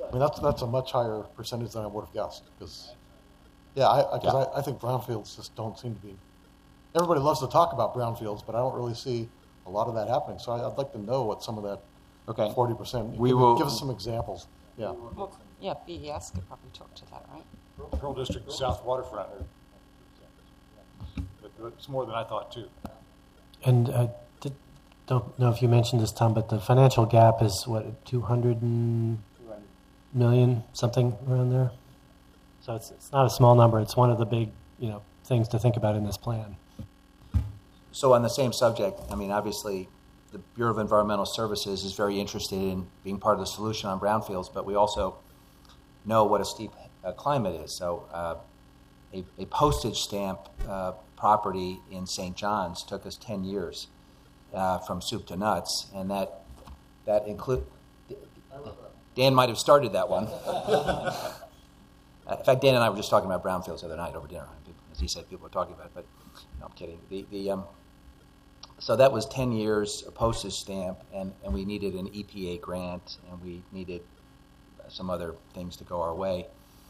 I mean, that's a much higher percentage than I would have guessed. Because, I think brownfields just don't seem to be. Everybody loves to talk about brownfields, but I don't really see a lot of that happening. So I'd like to know what some of that 40%. We will give us some examples. Yeah. Well, yeah, BES could probably talk to that, right? Pearl District South Waterfront. It's more than I thought too. And don't know if you mentioned this, Tom, but the financial gap is what, 200 million, something around there. So it's not a small number. It's one of the big things to think about in this plan. So on the same subject, I mean, obviously, the Bureau of Environmental Services is very interested in being part of the solution on brownfields, but we also know what a steep climate is. So a postage stamp property in St. John's took us 10 years from soup to nuts, and that include. Dan might have started that one. In fact, Dan and I were just talking about brownfields the other night over dinner. As he said, people were talking about it, but no, I'm kidding. So that was 10 years, a postage stamp, and we needed an EPA grant, and we needed some other things to go our way.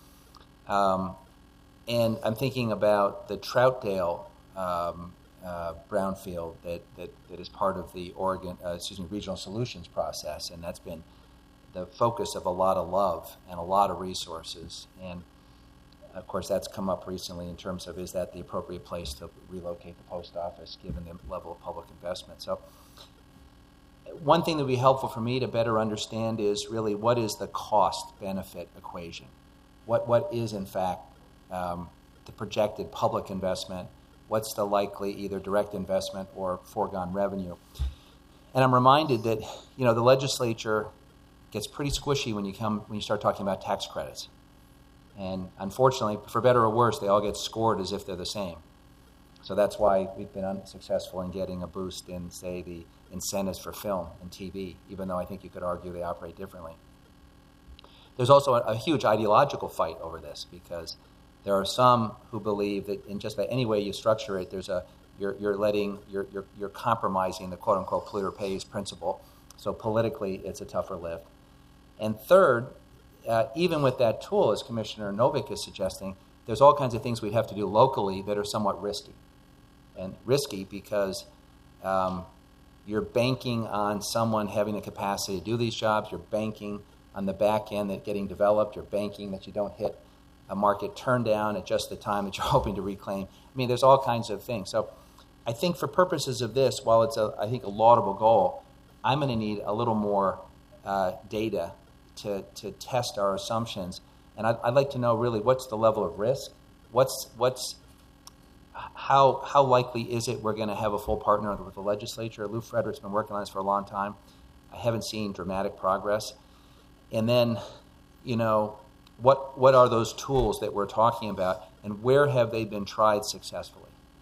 And I'm thinking about the Troutdale brownfield that is part of the Regional Solutions process, and that's been the focus of a lot of love and a lot of resources. And of course, that's come up recently in terms of, is that the appropriate place to relocate the post office given the level of public investment? So one thing that would be helpful for me to better understand is really what is the cost-benefit equation? What is, in fact, the projected public investment? What's the likely either direct investment or foregone revenue? And I'm reminded that, the legislature gets pretty squishy when you start talking about tax credits. And unfortunately, for better or worse, they all get scored as if they're the same. So that's why we've been unsuccessful in getting a boost in, say, the incentives for film and TV, even though I think you could argue they operate differently. There's also a huge ideological fight over this, because there are some who believe that in just about any way you structure it, you're compromising the quote unquote polluter pays principle. So politically, it's a tougher lift. And third, even with that tool, as Commissioner Novick is suggesting, there's all kinds of things we'd have to do locally that are somewhat risky. And risky because you're banking on someone having the capacity to do these jobs. You're banking on the back end that getting developed. You're banking that you don't hit a market turn down at just the time that you're hoping to reclaim. I mean, there's all kinds of things. So I think for purposes of this, while it's I think a laudable goal, I'm going to need a little more data to test our assumptions. And I'd like to know really what's the level of risk? How likely is it we're going to have a full partner with the legislature? Lou Frederick's been working on this for a long time. I haven't seen dramatic progress. And then, what are those tools that we're talking about, and where have they been tried successfully?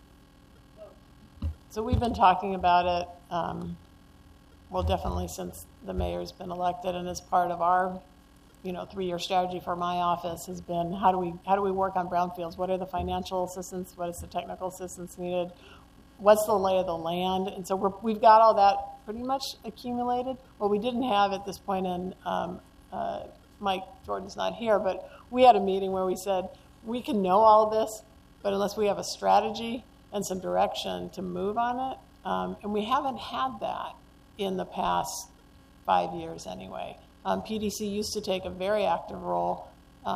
So we've been talking about it, definitely since the mayor's been elected, and as part of our, 3-year strategy for my office has been how do we work on brownfields? What are the financial assistance? What is the technical assistance needed? What's the lay of the land? And so we've got all that pretty much accumulated. What we didn't have at this point, and Mike Jordan's not here, but we had a meeting where we said we can know all of this, but unless we have a strategy and some direction to move on it, and we haven't had that in the past 5 years anyway. PDC used to take a very active role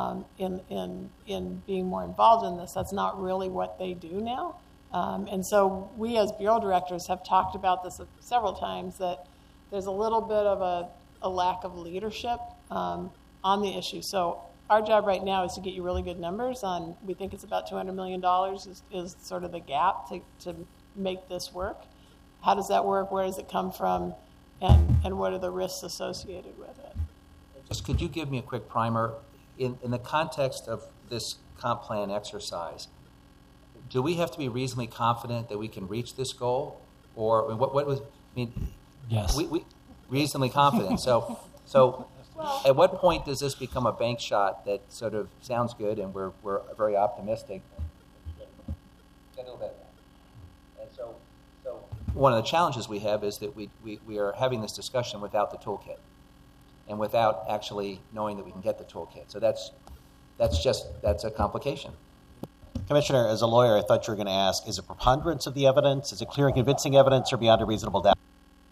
in being more involved in this. That's not really what they do now. And so we as bureau directors have talked about this several times, that there's a little bit of a lack of leadership on the issue. So our job right now is to get you really good numbers on, we think it's about $200 million is sort of the gap to make this work. How does that work? Where does it come from? And what are the risks associated with it? Just could you give me a quick primer? In the context of this comp plan exercise, do we have to be reasonably confident that we can reach this goal? Or Yes. We reasonably confident. So at what point does this become a bank shot that sort of sounds good and we're very optimistic? And so one of the challenges we have is that we are having this discussion without the toolkit. and without actually knowing that we can get the toolkit. So that's a complication. Commissioner, as a lawyer, I thought you were going to ask, is it preponderance of the evidence? Is it clear and convincing evidence or beyond a reasonable doubt?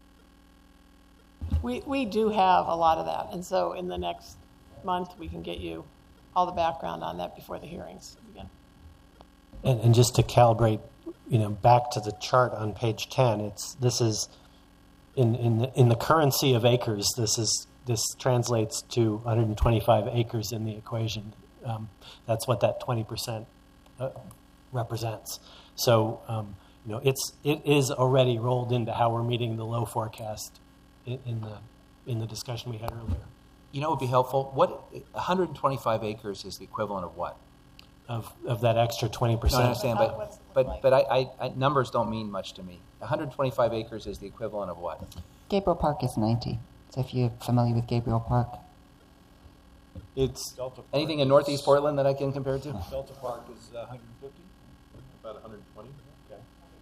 We do have a lot of that, and so in the next month, we can get you all the background on that before the hearings begin. And just to calibrate, back to the chart on page 10, this is in the currency of acres. This translates to 125 acres in the equation. That's what that 20% represents. So it is already rolled into how we're meeting the low forecast in the discussion we had earlier. It would be helpful. What 125 acres is the equivalent of what? Of that extra 20%. No, I understand, but I numbers don't mean much to me. 125 acres is the equivalent of what? Gabriel Park is 90. So if you're familiar with Gabriel Park. It's Delta Park Anything in Northeast Portland that I can compare it to? Delta Park is 150. About 120. Okay.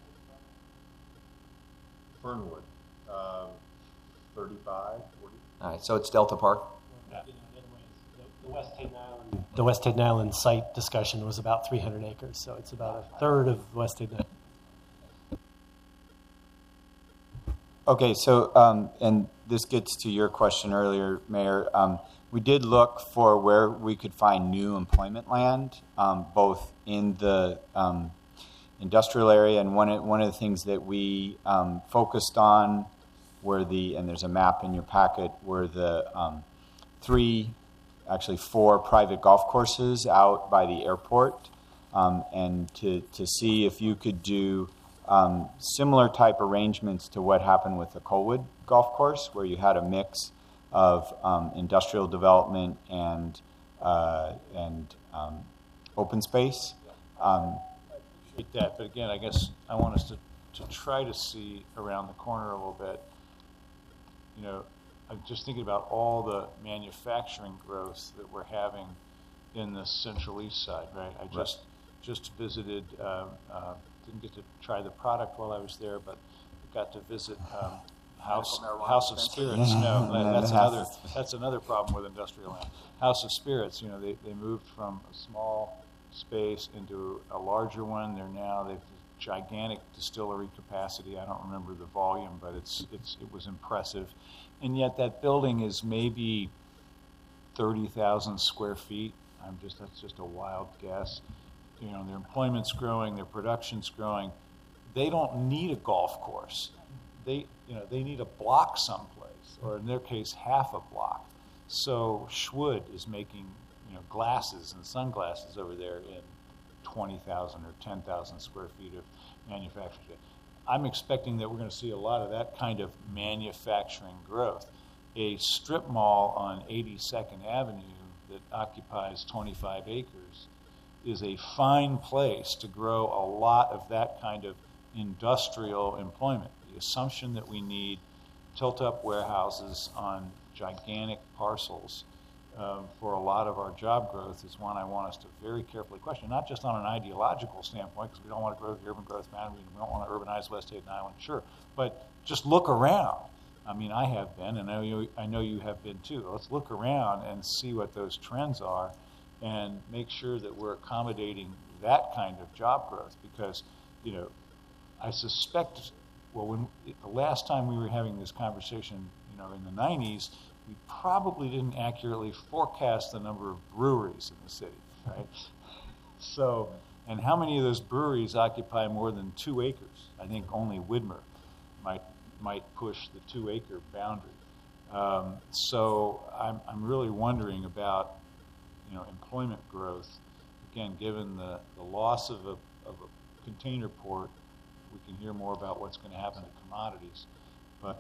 Fernwood, 35, 40. All right, so it's Delta Park. The West Hayden Island site discussion was about 300 acres, so it's about a third of West Hayden Island. Okay, so, and this gets to your question earlier, Mayor. We did look for where we could find new employment land, both in the industrial area, and one of the things that we focused on were and there's a map in your packet, were the 4 private golf courses out by the airport, and to see if you could do similar type arrangements to what happened with the Colwood golf course, where you had a mix of industrial development and open space. Appreciate that, but again, I guess I want us to try to see around the corner a little bit. I'm just thinking about all the manufacturing growth that we're having in the Central East Side, right? I just visited, didn't get to try the product while I was there, but got to visit House of Spirits. No, that's another problem with industrial land. House of Spirits, they moved from a small space into a larger one. They've gigantic distillery capacity. I don't remember the volume, but it was impressive. And yet that building is maybe 30,000 square feet. That's just a wild guess. Their employment's growing, their production's growing. They don't need a golf course. They need a block someplace, or in their case, half a block. So Schwood is making glasses and sunglasses over there in 20,000 or 10,000 square feet of manufacturing. I'm expecting that we're going to see a lot of that kind of manufacturing growth. A strip mall on 82nd Avenue that occupies 25 acres is a fine place to grow a lot of that kind of industrial employment. The assumption that we need tilt-up warehouses on gigantic parcels for a lot of our job growth is one I want us to very carefully question, not just on an ideological standpoint, because we don't want to grow the urban growth boundary, we don't want to urbanize West Hayden Island, sure, but just look around. I mean, I have been, and I know you have been too. Let's look around and see what those trends are and make sure that we're accommodating that kind of job growth, because, I suspect, the last time we were having this conversation, in the 90s, we probably didn't accurately forecast the number of breweries in the city, right? So, and how many of those breweries occupy more than 2 acres? I think only Widmer might push the 2-acre boundary. So I'm really wondering about, employment growth. Again, given the loss of a container port, we can hear more about what's going to happen to commodities. But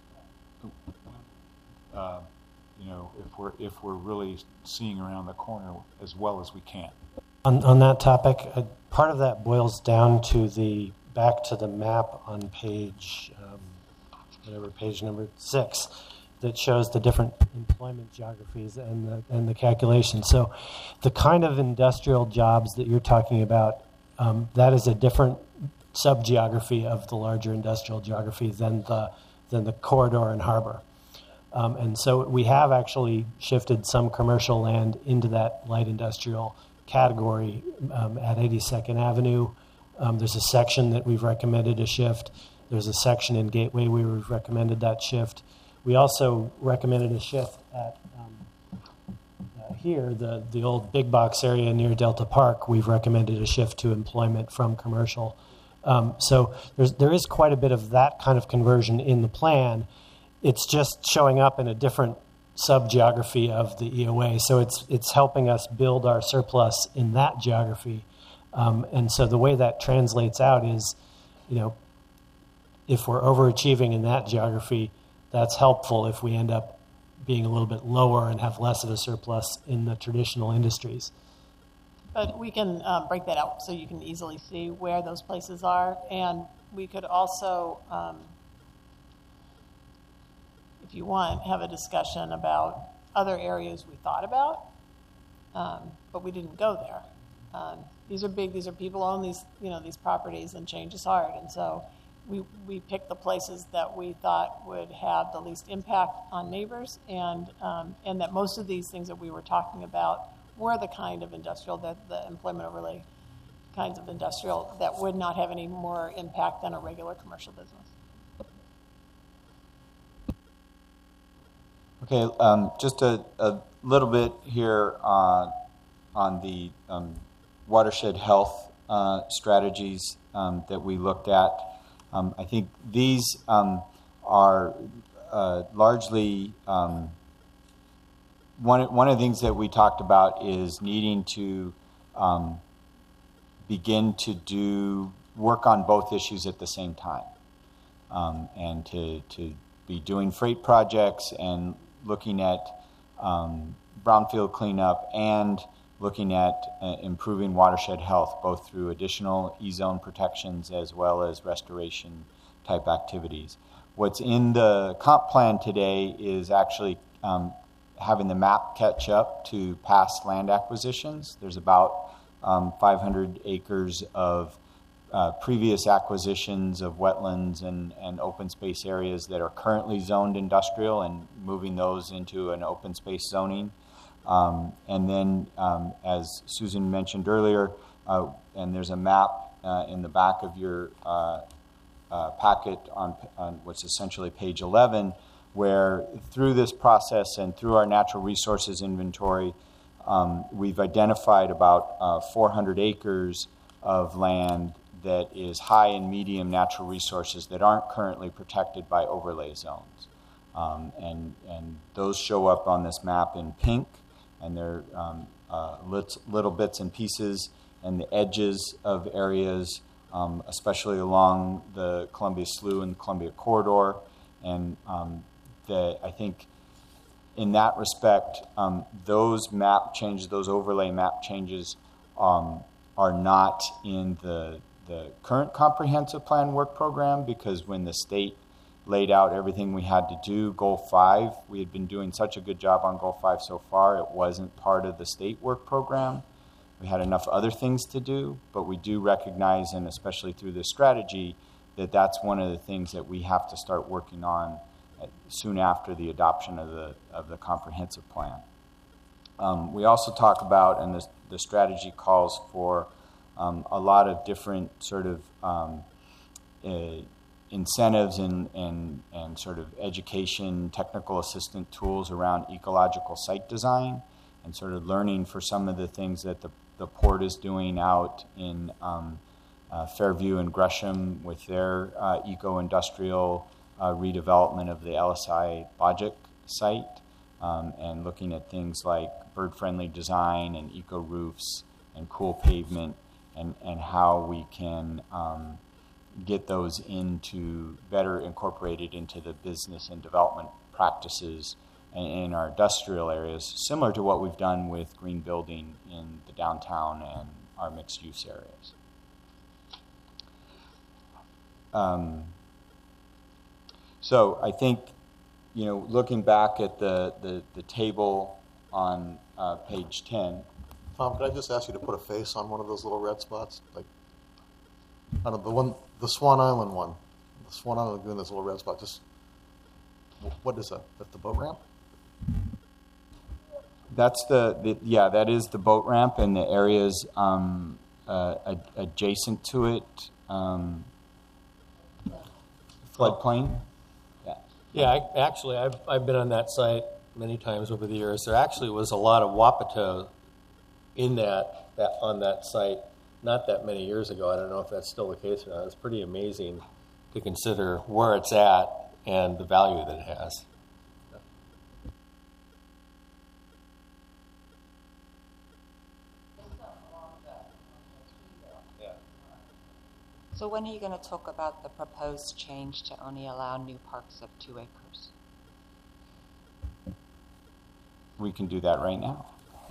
if we're really seeing around the corner as well as we can. On that topic, part of that boils down to back to the map on page number 6, that shows the different employment geographies and the calculations. So, the kind of industrial jobs that you're talking about, that is a different subgeography of the larger industrial geography than the corridor and harbor. And so we have actually shifted some commercial land into that light industrial category at 82nd Avenue. There's a section that we've recommended a shift. There's a section in Gateway where we've recommended that shift. We also recommended a shift at here, the old big box area near Delta Park. We've recommended a shift to employment from commercial. So there is quite a bit of that kind of conversion in the plan. It's just showing up in a different sub-geography of the EOA. So it's helping us build our surplus in that geography. And so the way that translates out is, if we're overachieving in that geography, that's helpful if we end up being a little bit lower and have less of a surplus in the traditional industries. But we can break that out so you can easily see where those places are. And we could also, if you want, have a discussion about other areas we thought about, but we didn't go there. These are big. These are people own these properties, and change is hard. And so we picked the places that we thought would have the least impact on neighbors, and that most of these things that we were talking about were the kind of industrial, that the employment overlay kinds of industrial that would not have any more impact than a regular commercial business. Okay, just a little bit here on the watershed health strategies that we looked at. I think these are largely one of the things that we talked about is needing to begin to work on both issues at the same time, and to be doing freight projects and looking at brownfield cleanup and looking at improving watershed health, both through additional E-zone protections as well as restoration type activities. What's in the comp plan today is actually having the map catch up to past land acquisitions. There's about 500 acres of previous acquisitions of wetlands and open space areas that are currently zoned industrial, and moving those into an open space zoning. And then, as Susan mentioned earlier, and there's a map in the back of your packet on what's essentially page 11, where through this process and through our natural resources inventory, we've identified about 400 acres of land that is high and medium natural resources that aren't currently protected by overlay zones. And those show up on this map in pink, and they're little bits and pieces and the edges of areas, especially along the Columbia Slough and Columbia Corridor. And I think in that respect, those map changes, those overlay map changes are not in the current comprehensive plan work program, because when the state laid out everything we had to do, Goal 5, we had been doing such a good job on Goal 5 so far, it wasn't part of the state work program. We had enough other things to do, but we do recognize, and especially through this strategy, that that's one of the things that we have to start working on soon after the adoption of the comprehensive plan. We also talk about, and the strategy calls for a lot of different sort of incentives and sort of education, technical assistant tools around ecological site design, and sort of learning for some of the things that the port is doing out in Fairview and Gresham with their eco-industrial redevelopment of the LSI Logic site, and looking at things like bird-friendly design and eco-roofs and cool pavement, and how we can get those better incorporated into the business and development practices in our industrial areas, similar to what we've done with green building in the downtown and our mixed-use areas. So I think, looking back at the table on page 10. Tom, could I just ask you to put a face on one of those little red spots? Like, I don't know, the Swan Island one. The Swan Island Lagoon, this little red spot. Just What is that? That's the boat ramp? That's that is the boat ramp and the areas adjacent to it. Floodplain. Yeah, I've been on that site many times over the years. There actually was a lot of Wapato in that on that site not that many years ago. I don't know if that's still the case or not. It's pretty amazing to consider where it's at and the value that it has. So when are you going to talk about the proposed change to only allow new parks of 2 acres? We can do that right now.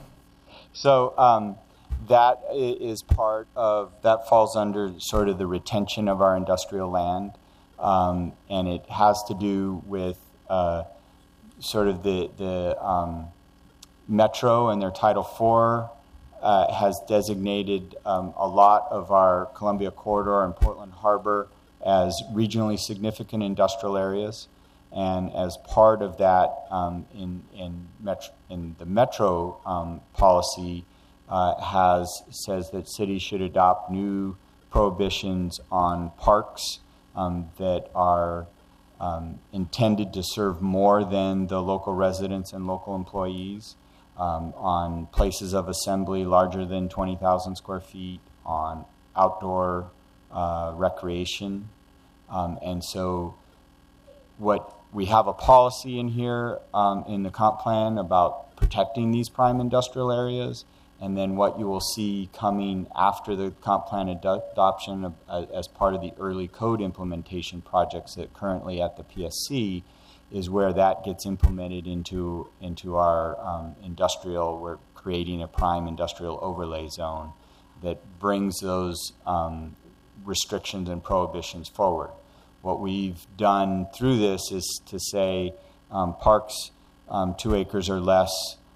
So that is part of, that falls under sort of the retention of our industrial land. And it has to do with sort of the Metro and their Title IV has designated a lot of our Columbia Corridor and Portland Harbor as regionally significant industrial areas. And as part of that, in the Metro policy, says that cities should adopt new prohibitions on parks that are intended to serve more than the local residents and local employees, on places of assembly larger than 20,000 square feet, on outdoor recreation. And so we have a policy in here in the comp plan about protecting these prime industrial areas. And then what you will see coming after the comp plan adoption as part of the early code implementation projects that currently at the PSC is where that gets implemented into our industrial. We're creating a prime industrial overlay zone that brings those restrictions and prohibitions forward. What we've done through this is to say parks 2 acres or less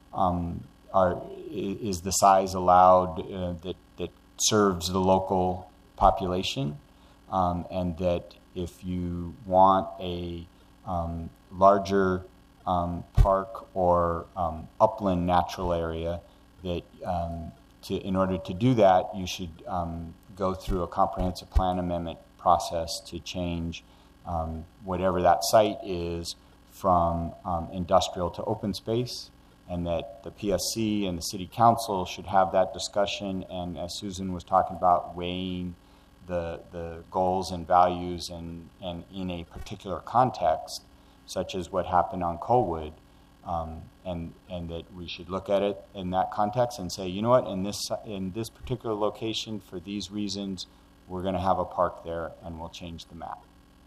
is the size allowed that serves the local population, and that if you want a larger park or upland natural area, that in order to do that, you should go through a comprehensive plan amendment process to change whatever that site is from industrial to open space, and that the PSC and the City Council should have that discussion, and as Susan was talking about, weighing the goals and values and in a particular context, such as what happened on Colwood, and that we should look at it in that context and say, you know what, in this particular location, for these reasons, we're going to have a park there, and we'll change the map.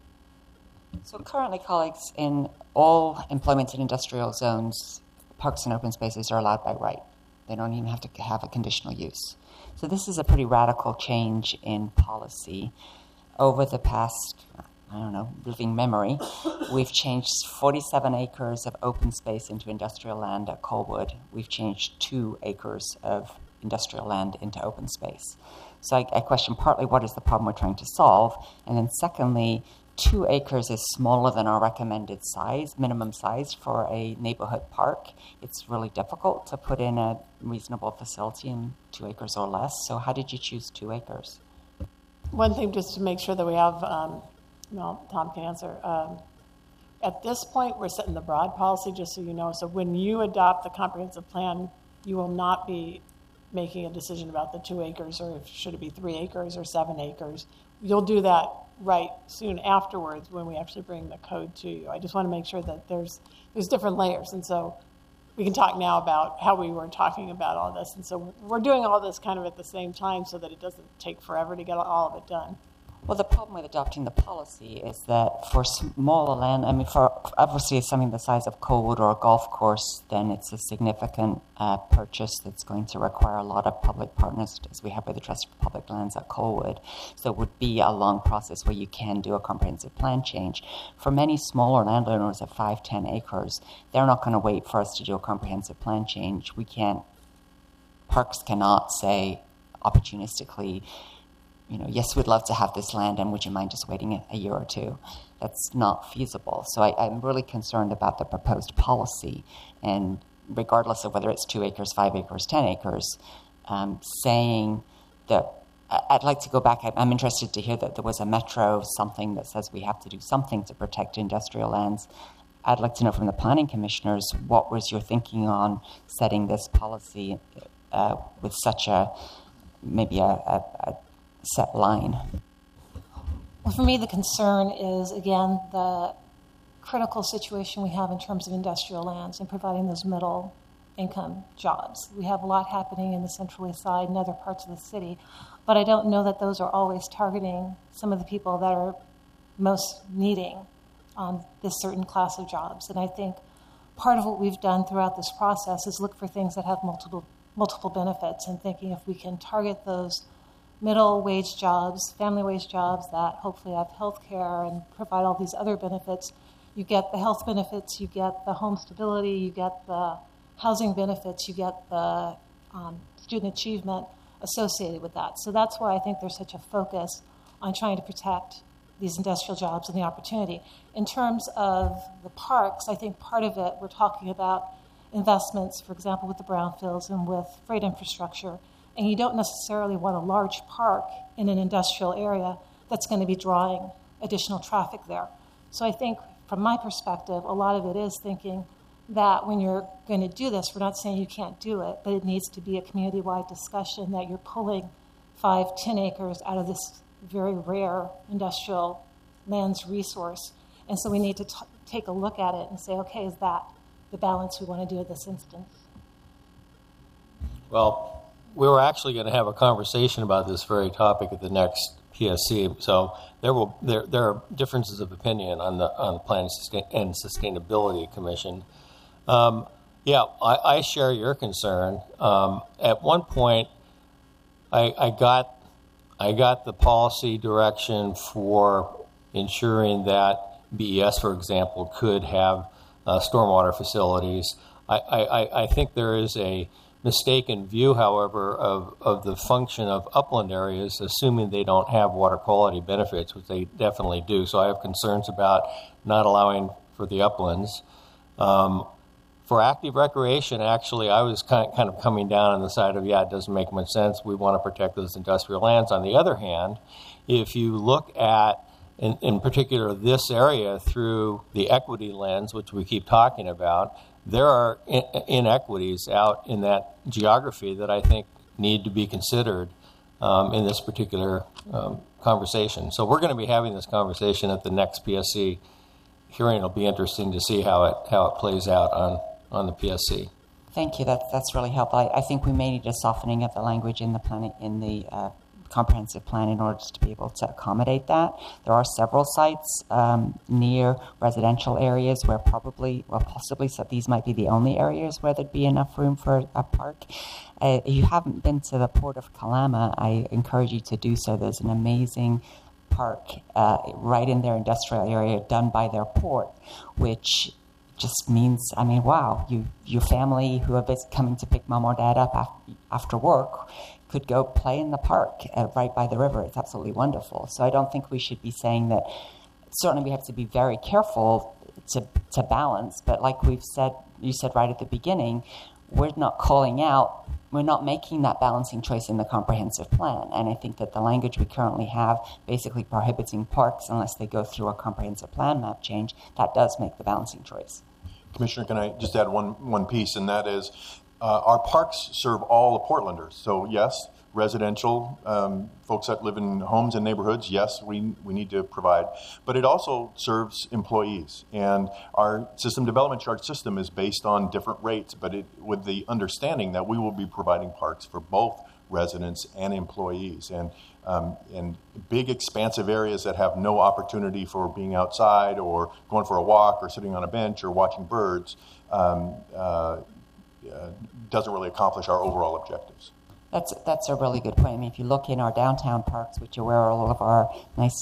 So currently, colleagues, in all employment and industrial zones, parks and open spaces are allowed by right. They don't even have to have a conditional use. So this is a pretty radical change in policy. Over the past, living memory, we've changed 47 acres of open space into industrial land at Colwood. We've changed 2 acres of industrial land into open space. So I question partly what is the problem we're trying to solve, and then secondly, 2 acres is smaller than our recommended size, minimum size for a neighborhood park. It's really difficult to put in a reasonable facility in 2 acres or less. So how did you choose 2 acres? One thing, just to make sure that we have, Tom can answer. At this point, we're setting the broad policy, just so you know. So when you adopt the comprehensive plan, you will not be making a decision about the 2 acres, or if should it be 3 acres or 7 acres. You'll do that right soon afterwards when we actually bring the code to you. I just want to make sure that there's different layers, and so we can talk now about how we were talking about all this. And so we're doing all this kind of at the same time so that it doesn't take forever to get all of it done. Well, the problem with adopting the policy is that for smaller land, for obviously something the size of Colwood or a golf course, then it's a significant purchase that's going to require a lot of public partners, as we have with the Trust for Public Lands at Colwood. So it would be a long process where you can do a comprehensive plan change. For many smaller landowners of 5-10 acres, they're not going to wait for us to do a comprehensive plan change. Parks cannot say opportunistically, yes, we'd love to have this land, and would you mind just waiting a year or two? That's not feasible. So I'm really concerned about the proposed policy, and regardless of whether it's 2 acres, 5 acres, 10 acres, saying that I'd like to go back. I'm interested to hear that there was a metro something that says we have to do something to protect industrial lands. I'd like to know from the planning commissioners, what was your thinking on setting this policy with such maybe a set line? Well, for me, the concern is, again, the critical situation we have in terms of industrial lands and providing those middle income jobs. We have a lot happening in the Central East Side and other parts of the city, but I don't know that those are always targeting some of the people that are most needing this certain class of jobs. And I think part of what we've done throughout this process is look for things that have multiple benefits, and thinking if we can target those middle wage jobs, family wage jobs that hopefully have health care and provide all these other benefits. You get the health benefits, you get the home stability, you get the housing benefits, you get the student achievement associated with that. So that's why I think there's such a focus on trying to protect these industrial jobs and the opportunity. In terms of the parks, I think part of it, we're talking about investments, for example, with the brownfields and with freight infrastructure. And you don't necessarily want a large park in an industrial area that's going to be drawing additional traffic there. So I think, from my perspective, a lot of it is thinking that when you're going to do this, we're not saying you can't do it, but it needs to be a community-wide discussion that you're pulling 5, 10 acres out of this very rare industrial lands resource. And so we need to take a look at it and say, okay, is that the balance we want to do in this instance? Well, we were actually going to have a conversation about this very topic at the next PSC. So there are differences of opinion on the Planning and Sustainability Commission. I share your concern. At one point, I got the policy direction for ensuring that BES, for example, could have stormwater facilities. I think there is a mistaken view, however, of the function of upland areas, assuming they don't have water quality benefits, which they definitely do. So I have concerns about not allowing for the uplands. For active recreation, actually, I was kind of coming down on the side of, it doesn't make much sense. We want to protect those industrial lands. On the other hand, if you look at, in particular, this area through the equity lens, which we keep talking about, there are inequities out in that geography that I think need to be considered in this particular conversation. So we're going to be having this conversation at the next PSC hearing. It'll be interesting to see how it plays out on the PSC. Thank you. That's really helpful. I think we may need a softening of the language in the comprehensive plan in order to be able to accommodate that. There are several sites near residential areas where possibly, so these might be the only areas where there'd be enough room for a park. If you haven't been to the Port of Kalama, I encourage you to do so. There's an amazing park right in their industrial area done by their port, which just means, wow, your family who are coming to pick mom or dad up after work could go play in the park right by the river. It's absolutely wonderful. So I don't think we should be saying that. Certainly we have to be very careful to balance, but like you said right at the beginning, we're not making that balancing choice in the comprehensive plan. And I think that the language we currently have, basically prohibiting parks unless they go through a comprehensive plan map change, that does make the balancing choice. Commissioner, can I just add one piece, and that is our parks serve all the Portlanders. So yes, residential folks that live in homes and neighborhoods, yes, we need to provide. But it also serves employees. And our system development charge system is based on different rates, but with the understanding that we will be providing parks for both residents and employees. And in big, expansive areas that have no opportunity for being outside or going for a walk or sitting on a bench or watching birds, doesn't really accomplish our overall objectives. That's a really good point. If you look in our downtown parks, which are where all of our nice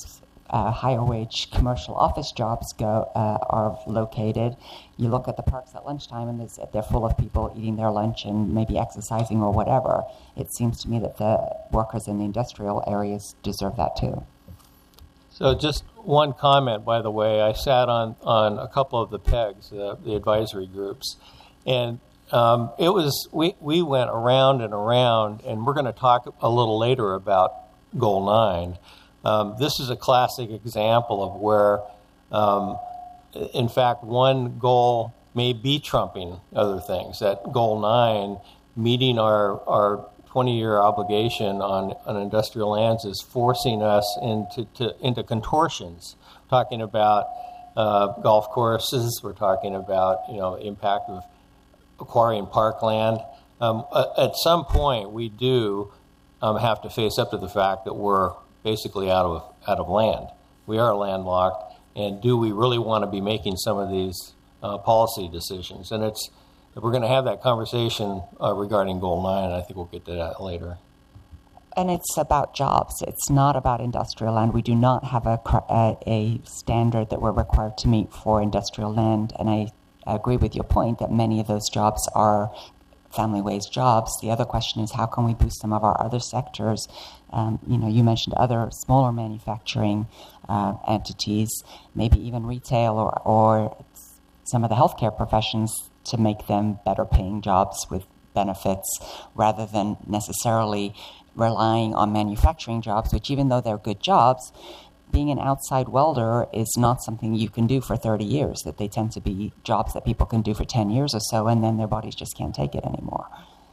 higher wage commercial office jobs are located. You look at the parks at lunchtime, and they're full of people eating their lunch and maybe exercising or whatever. It seems to me that the workers in the industrial areas deserve that too. So just one comment, by the way. I sat on a couple of the PEGs, the advisory groups, and we went around and around, and we're going to talk a little later about Goal 9. This is a classic example of where, in fact, one goal may be trumping other things. That Goal 9, meeting our 20-year obligation on industrial lands, is forcing us into contortions. Talking about golf courses, we're talking about impact of acquiring parkland. At some point, we do have to face up to the fact that we're basically out of land. We are landlocked, and do we really want to be making some of these policy decisions? And we're going to have that conversation regarding Goal 9, and I think we'll get to that later. And it's about jobs. It's not about industrial land. We do not have a standard that we're required to meet for industrial land, and I agree with your point that many of those jobs are family-wage jobs. The other question is, how can we boost some of our other sectors? You mentioned other smaller manufacturing entities, maybe even retail or some of the healthcare professions, to make them better-paying jobs with benefits, rather than necessarily relying on manufacturing jobs, which, even though they're good jobs, being an outside welder is not something you can do for 30 years, that they tend to be jobs that people can do for 10 years or so, and then their bodies just can't take it anymore.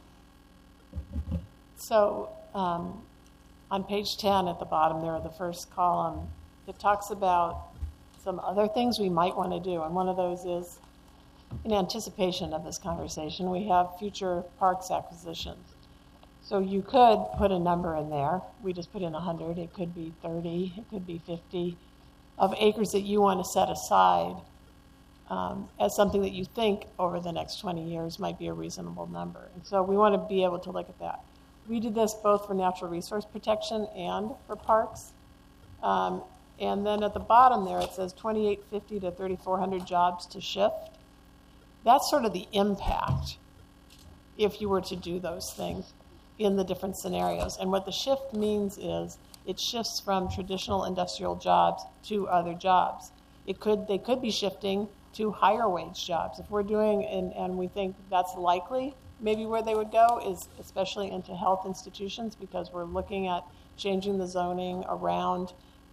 So on page 10 at the bottom there, the first column, it talks about some other things we might want to do, and one of those is, in anticipation of this conversation, we have future parks acquisitions. So you could put a number in there. We just put in 100. It could be 30. It could be 50 of acres that you want to set aside as something that you think over the next 20 years might be a reasonable number. And so we want to be able to look at that. We did this both for natural resource protection and for parks. And then at the bottom there, it says 2,850 to 3,400 jobs to shift. That's sort of the impact if you were to do those things in the different scenarios. And what the shift means is it shifts from traditional industrial jobs to other jobs. They could be shifting to higher wage jobs. If we're doing, and we think that's likely, maybe where they would go is especially into health institutions, because we're looking at changing the zoning around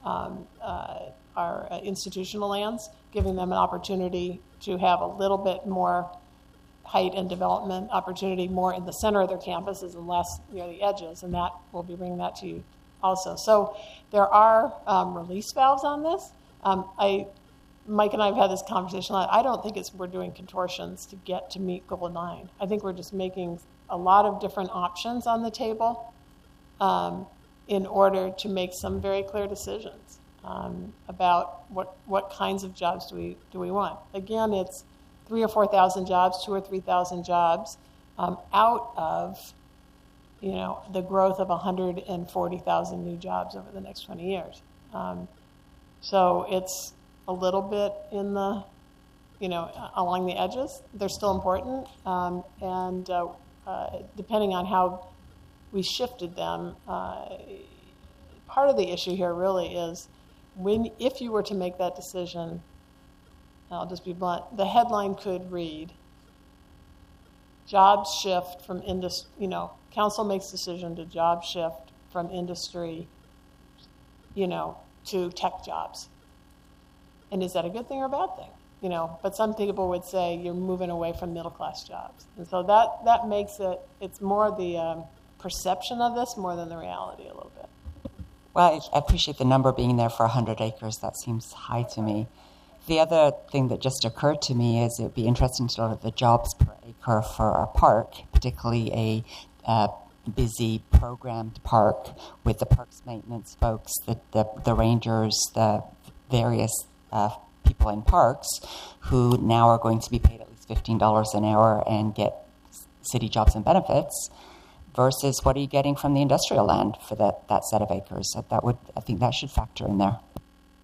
our institutional lands, giving them an opportunity to have a little bit more height and development opportunity more in the center of their campuses and less near the edges, and that we'll be bringing that to you also. So there are release valves on this. Mike and I have had this conversation. I don't think we're doing contortions to meet Goal 9. I think we're just making a lot of different options on the table in order to make some very clear decisions about what kinds of jobs do we want. Again, it's 3,000 or 4,000 jobs, 2,000 or 3,000 jobs out of the growth of 140,000 new jobs over the next 20 years. So it's a little bit in the along the edges. They're still important, and depending on how we shifted them, part of the issue here really is if you were to make that decision. I'll just be blunt. The headline could read, jobs shift from industry, council makes decision to job shift from industry, to tech jobs. And is that a good thing or a bad thing? But some people would say you're moving away from middle-class jobs. And so that makes it's more the perception of this more than the reality a little bit. Well, I appreciate the number being there for 100 acres. That seems high to me. The other thing that just occurred to me is it would be interesting to look at the jobs per acre for a park, particularly a busy, programmed park with the parks maintenance folks, the rangers, the various people in parks who now are going to be paid at least $15 an hour and get city jobs and benefits, versus what are you getting from the industrial land for that set of acres? I think that should factor in there.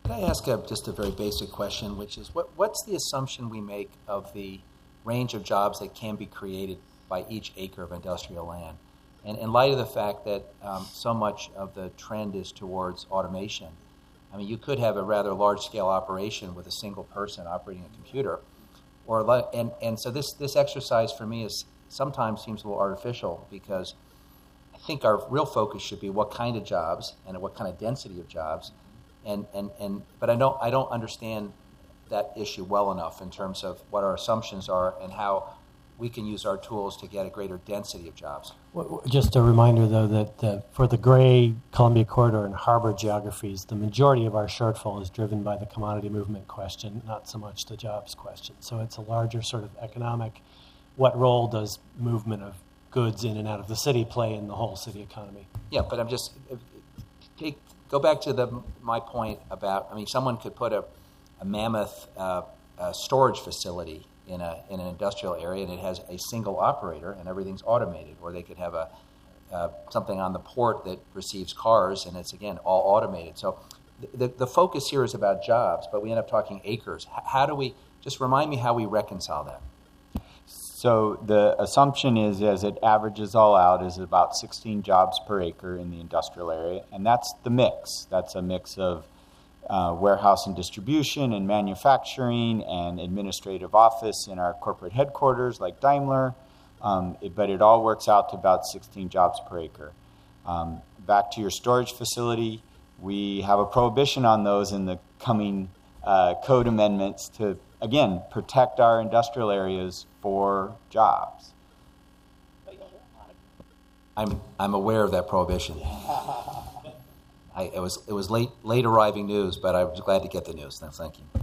Could I ask just a very basic question, which is what's the assumption we make of the range of jobs that can be created by each acre of industrial land? And in light of the fact that so much of the trend is towards automation, I mean, you could have a rather large-scale operation with a single person operating a computer, and so this exercise for me sometimes seems a little artificial, because I think our real focus should be what kind of jobs and what kind of density of jobs, but I don't understand that issue well enough in terms of what our assumptions are and how we can use our tools to get a greater density of jobs. Just a reminder, though, that for the Gray, Columbia Corridor, and Harbor geographies, the majority of our shortfall is driven by the commodity movement question, not so much the jobs question. So it's a larger sort of economic, what role does movement of goods in and out of the city play in the whole city economy? Yeah, but I'm just, go back to my point about, I mean, someone could put a mammoth storage facility in an industrial area, and it has a single operator, and everything's automated. Or they could have something on the port that receives cars, and it's, again, all automated. So the focus here is about jobs, but we end up talking acres. How do we, just remind me how we reconcile that? So the assumption is, as it averages all out, is about 16 jobs per acre in the industrial area, and that's the mix. That's a mix of warehouse and distribution and manufacturing and administrative office in our corporate headquarters like Daimler, but it all works out to about 16 jobs per acre. Back to your storage facility, we have a prohibition on those in the coming code amendments to, again, protect our industrial areas for jobs. I'm aware of that prohibition. It was late arriving news, but I was glad to get the news. Thank you.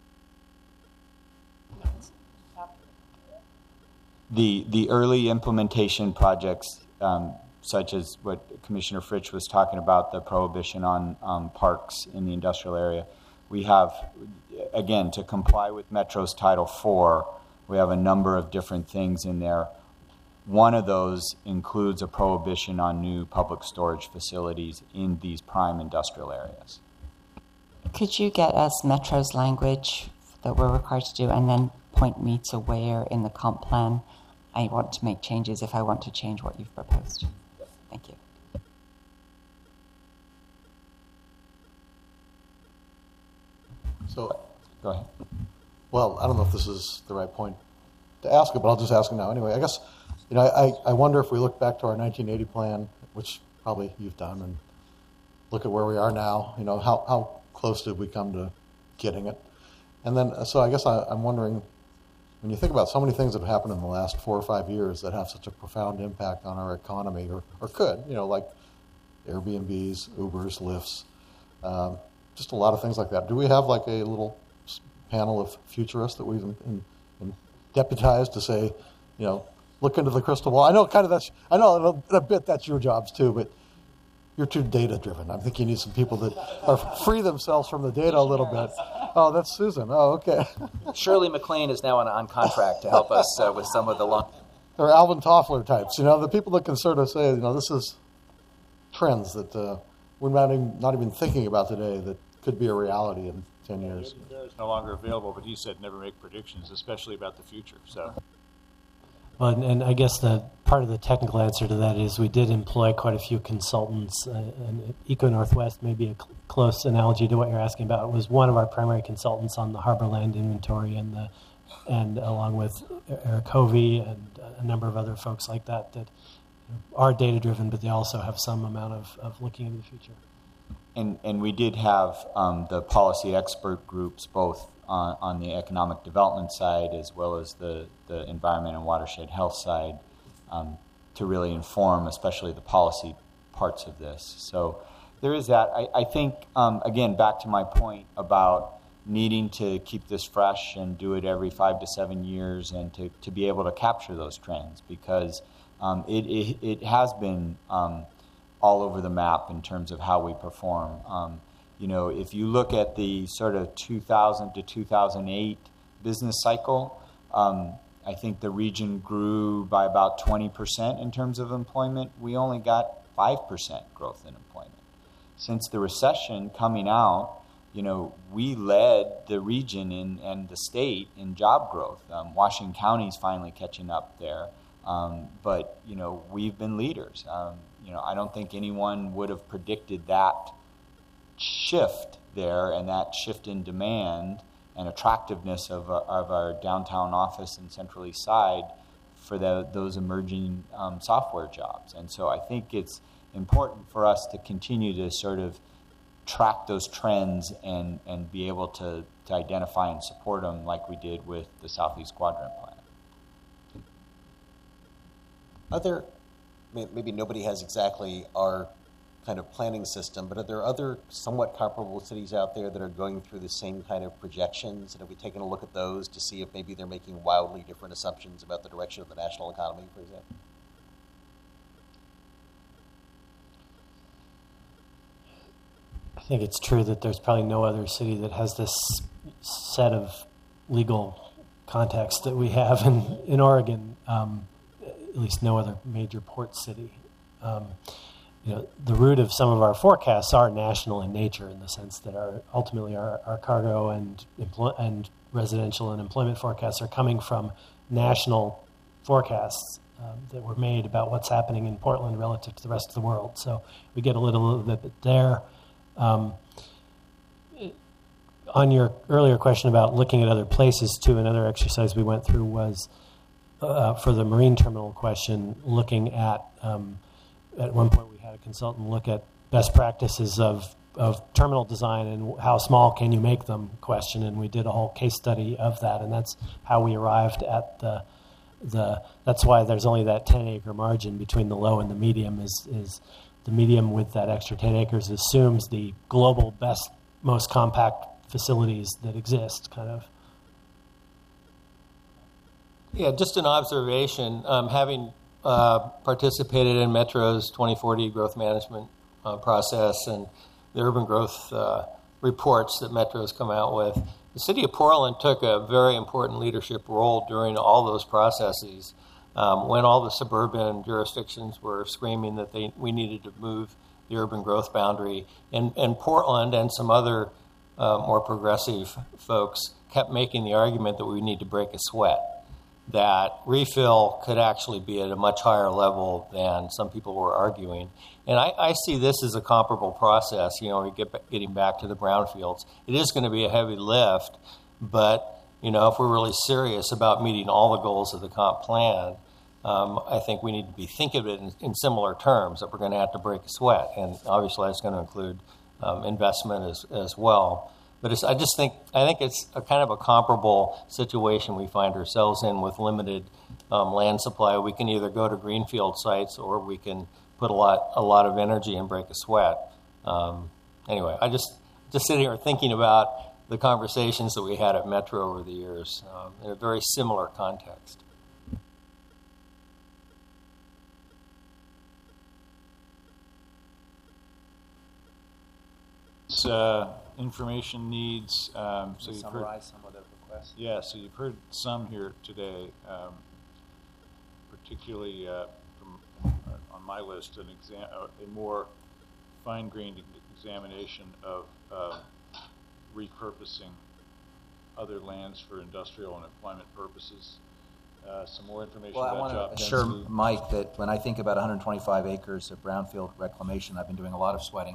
The early implementation projects, such as what Commissioner Fritsch was talking about, the prohibition on parks in the industrial area, we have, again, to comply with Metro's Title IV, we have a number of different things in there. One of those includes a prohibition on new public storage facilities in these prime industrial areas. Could you get us Metro's language that we're required to do, and then point me to where in the comp plan I want to make changes if I want to change what you've proposed? Thank you. So, go ahead. Well, I don't know if this is the right point to ask it, but I'll just ask it now anyway. I guess, I wonder if we look back to our 1980 plan, which probably you've done, and look at where we are now, how close did we come to getting it? And then, so I guess I'm wondering, when you think about so many things that have happened in the last 4 or 5 years that have such a profound impact on our economy, or could, like Airbnbs, Ubers, Lyfts, just a lot of things like that. Do we have like a little panel of futurists that we've deputized to say, look into the crystal ball? I know a bit that's your jobs too, but you're too data driven. I think you need some people that are free themselves from the data a little bit. Oh, that's Susan. Oh, okay. Shirley MacLaine is now on contract to help us with some of the long. Or Alvin Toffler types, the people that can sort of say, this is trends that we're not even thinking about today that could be a reality in 10 years. It's no longer available, but he said never make predictions, especially about the future. So. Well, and I guess the part of the technical answer to that is we did employ quite a few consultants. And Eco Northwest may be a close analogy to what you're asking about. It was one of our primary consultants on the harbor land inventory, and along with Eric Hovey and a number of other folks like that are data driven, but they also have some amount of looking into the future. And we did have the policy expert groups both on the economic development side as well as the environment and watershed health side to really inform, especially the policy parts of this. So there is that. I think, again, back to my point about needing to keep this fresh and do it every 5 to 7 years and to be able to capture those trends, because it has been all over the map in terms of how we perform. If you look at the sort of 2000 to 2008 business cycle, I think the region grew by about 20% in terms of employment. We only got 5% growth in employment. Since the recession coming out, we led the region and the state in job growth. Washington County's finally catching up there. But we've been leaders. I don't think anyone would have predicted that shift there and that shift in demand and attractiveness of our downtown office and Central East Side for those emerging software jobs. And so I think it's important for us to continue to sort of track those trends and be able to identify and support them like we did with the Southeast Quadrant Plan. Are there, maybe nobody has exactly our kind of planning system, but are there other somewhat comparable cities out there that are going through the same kind of projections? And have we taken a look at those to see if maybe they're making wildly different assumptions about the direction of the national economy, for example? I think it's true that there's probably no other city that has this set of legal context that we have in Oregon, at least no other major port city. The root of some of our forecasts are national in nature, in the sense that ultimately our cargo and residential and employment forecasts are coming from national forecasts that were made about what's happening in Portland relative to the rest of the world. So we get a little bit there. On your earlier question about looking at other places too, another exercise we went through was for the marine terminal question, looking at one point we had a consultant look at best practices of terminal design and how small can you make them question, and we did a whole case study of that, and that's how we arrived at that's why there's only that 10-acre margin between the low and the medium is the medium with that extra 10 acres assumes the global best, most compact facilities that exist, kind of. Yeah, just an observation. Having participated in Metro's 2040 growth management process and the urban growth reports that Metro's come out with, the city of Portland took a very important leadership role during all those processes. When all the suburban jurisdictions were screaming that we needed to move the urban growth boundary, and Portland and some other more progressive folks kept making the argument that we need to break a sweat, that refill could actually be at a much higher level than some people were arguing. And I see this as a comparable process, getting back to the brownfields. It is going to be a heavy lift, but if we're really serious about meeting all the goals of the comp plan, I think we need to be thinking of it in similar terms, that we're going to have to break a sweat. And obviously that's going to include investment as well. But I think it's a kind of a comparable situation we find ourselves in with limited land supply. We can either go to greenfield sites or we can put a lot of energy and break a sweat. Anyway, I just sitting here thinking about the conversations that we had at Metro over the years in a very similar context. Information needs. So you've summarize some of the requests. Yeah, so you've heard some here today, particularly on my list, a more fine-grained examination of repurposing other lands for industrial and employment purposes. Some more information Well, I about want job to assure density. Mike that when I think about 125 acres of brownfield reclamation, I've been doing a lot of sweating.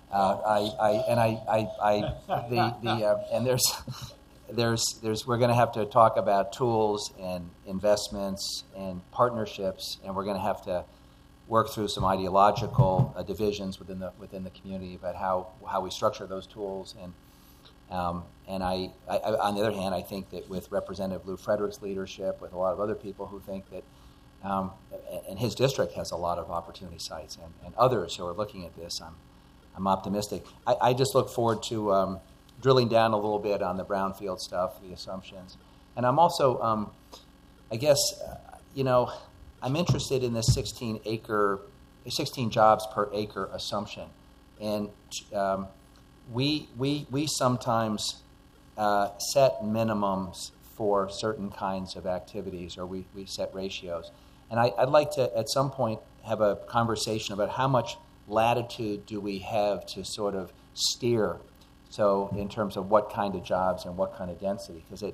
We're going to have to talk about tools and investments and partnerships, and we're going to have to work through some ideological divisions within the community about how we structure those tools. And on the other hand, I think that with Representative Lou Frederick's leadership, with a lot of other people who think that, and his district has a lot of opportunity sites, and others who are looking at this, I'm optimistic. I just look forward to drilling down a little bit on the brownfield stuff, the assumptions. And I'm also, I'm interested in this 16 jobs per acre assumption. And we sometimes set minimums for certain kinds of activities, or we set ratios. And I'd like to, at some point, have a conversation about how much latitude do we have to sort of steer So in terms of what kind of jobs and what kind of density, because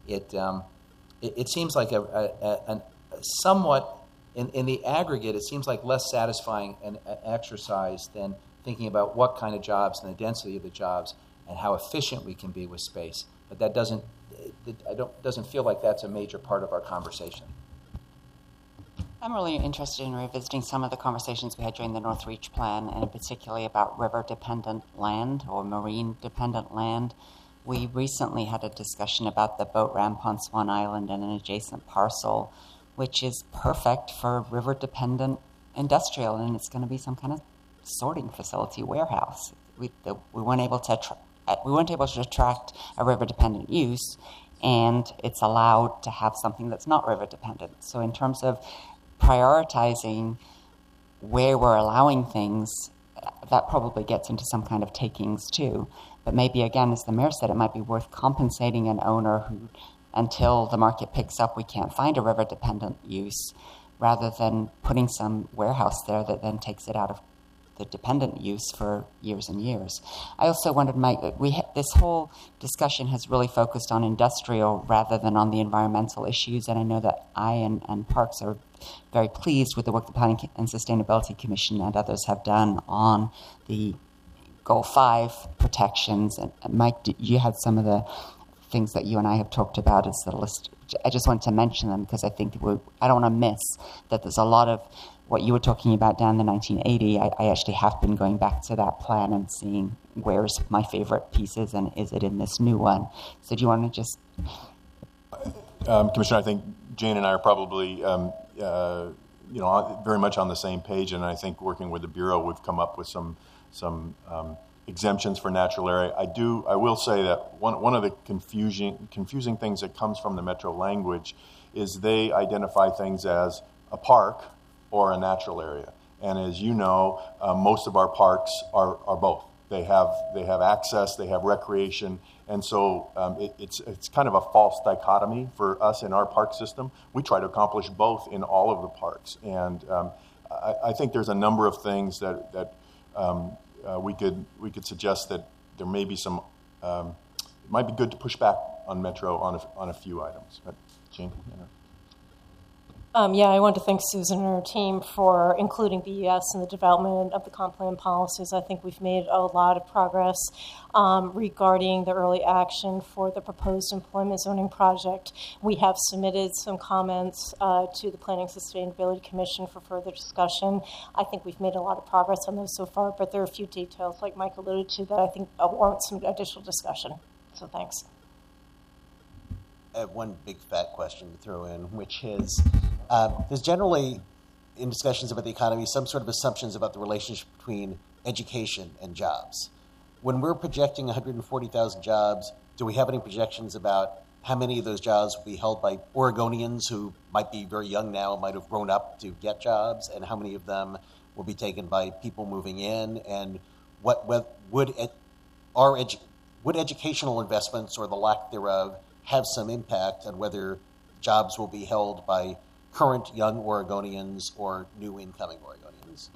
it seems like a somewhat, in the aggregate, it seems like less satisfying an exercise than thinking about what kind of jobs and the density of the jobs and how efficient we can be with space. But that doesn't feel like that's a major part of our conversation. I'm really interested in revisiting some of the conversations we had during the North Reach Plan, and particularly about river-dependent land or marine-dependent land. We recently had a discussion about the boat ramp on Swan Island and an adjacent parcel, which is perfect for river-dependent industrial, and it's going to be some kind of sorting facility warehouse. We weren't able to attract a river-dependent use, and it's allowed to have something that's not river-dependent. So in terms of prioritizing where we're allowing things, that probably gets into some kind of takings too. But maybe, again, as the mayor said, it might be worth compensating an owner who, until the market picks up, we can't find a river-dependent use, rather than putting some warehouse there that then takes it out of the dependent use for years and years. I also wondered, Mike, this whole discussion has really focused on industrial rather than on the environmental issues, and I know that I and Parks are very pleased with the work the Planning and Sustainability Commission and others have done on the Goal 5 protections. And Mike, you had some of the things that you and I have talked about as the list. I just wanted to mention them because I think I don't want to miss that there's a lot of what you were talking about down in the 1980. I actually have been going back to that plan and seeing where's my favorite pieces and is it in this new one. So do you want to just... Commissioner, I think Jane and I are probably very much on the same page, and I think working with the Bureau, we've come up with some exemptions for natural area. I will say that one of the confusing things that comes from the Metro language is they identify things as a park or a natural area. And as you know, most of our parks are both. They have access, they have recreation, and so it's kind of a false dichotomy for us in our park system. We try to accomplish both in all of the parks, and I think there's a number of things that we could suggest that there may be some. It might be good to push back on Metro on a few items. But Jane, I want to thank Susan and her team for including BES in the development of the comp plan policies. I think we've made a lot of progress regarding the early action for the proposed employment zoning project. We have submitted some comments to the Planning Sustainability Commission for further discussion. I think we've made a lot of progress on those so far, but there are a few details, like Mike alluded to, that I think warrant some additional discussion. So thanks. I have one big fat question to throw in, which is there's generally, in discussions about the economy, some sort of assumptions about the relationship between education and jobs. When we're projecting 140,000 jobs, do we have any projections about how many of those jobs will be held by Oregonians who might be very young now, might have grown up to get jobs, and how many of them will be taken by people moving in? And would educational investments or the lack thereof have some impact on whether jobs will be held by current young Oregonians or new incoming Oregonians?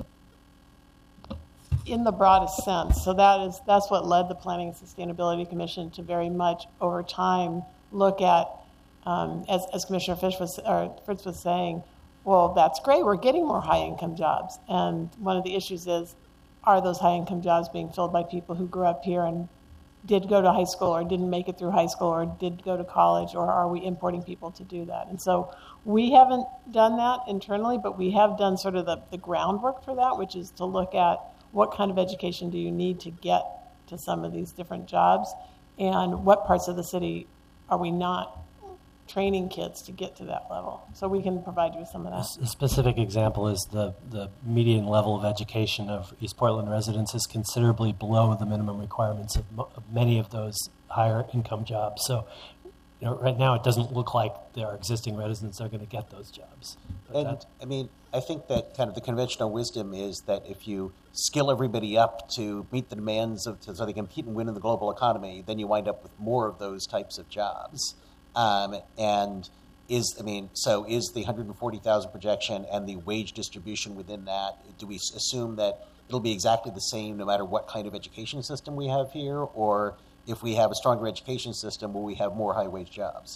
In the broadest sense. So that's what led the Planning and Sustainability Commission to very much over time look at, as Commissioner Fritz was saying, well, that's great, we're getting more high-income jobs. And one of the issues is, are those high-income jobs being filled by people who grew up here and did go to high school or didn't make it through high school or did go to college, or are we importing people to do that? And so we haven't done that internally, but we have done sort of the groundwork for that, which is to look at what kind of education do you need to get to some of these different jobs, and what parts of the city are we not training kids to get to that level. So we can provide you with some of that. A specific example is the median level of education of East Portland residents is considerably below the minimum requirements of many of those higher income jobs. So right now it doesn't look like our existing residents are going to get those jobs. I think that kind of the conventional wisdom is that if you skill everybody up to meet the demands so they compete and win in the global economy, then you wind up with more of those types of jobs. And is the 140,000 projection and the wage distribution within that, do we assume that it'll be exactly the same no matter what kind of education system we have here? Or if we have a stronger education system, will we have more high-wage jobs?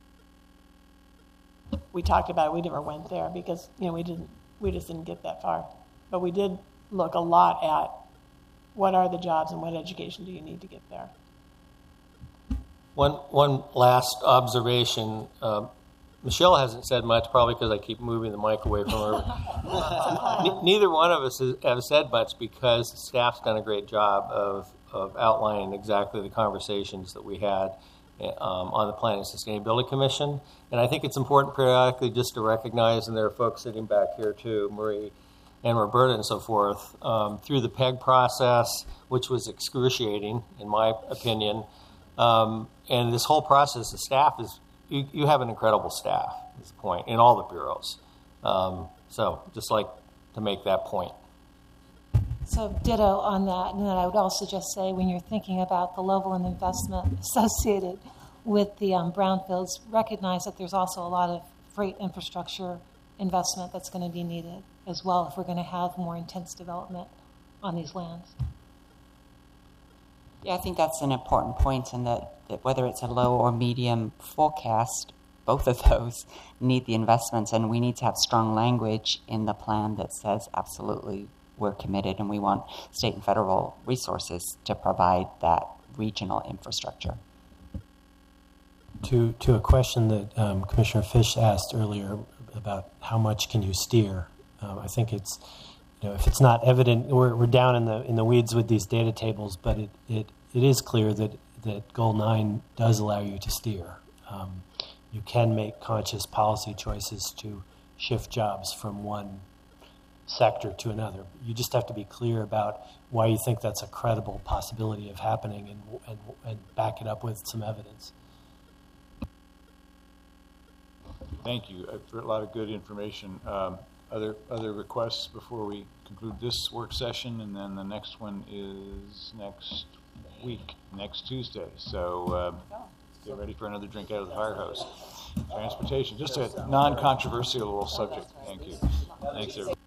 We talked about it. We never went there because we just didn't get that far. But we did look a lot at what are the jobs and what education do you need to get there. One last observation. Michelle hasn't said much, probably because I keep moving the mic away from her. Neither one of us have said much because the staff's done a great job of outlining exactly the conversations that we had on the Planning and Sustainability Commission. And I think it's important periodically just to recognize, and there are folks sitting back here too, Marie and Roberta and so forth, through the PEG process, which was excruciating in my opinion. And this whole process, the staff is, you have an incredible staff at this point in all the bureaus. So just like to make that point. So ditto on that. And then I would also just say when you're thinking about the level of investment associated with the brownfields, recognize that there's also a lot of freight infrastructure investment that's going to be needed as well if we're going to have more intense development on these lands. Yeah, I think that's an important point, and that whether it's a low or medium forecast, both of those need the investments, and we need to have strong language in the plan that says absolutely we're committed and we want state and federal resources to provide that regional infrastructure. To a question that Commissioner Fish asked earlier about how much can you steer, I think it's, if it's not evident, we're down in the weeds with these data tables, but it is clear that Goal 9 does allow you to steer. You can make conscious policy choices to shift jobs from one sector to another. You just have to be clear about why you think that's a credible possibility of happening and back it up with some evidence. Thank you for a lot of good information. Other requests before we conclude this work session, and then the next one is next week, next Tuesday. So get ready for another drink out of the fire hose. Transportation, just a non-controversial little subject. Thank you. Thanks, everybody.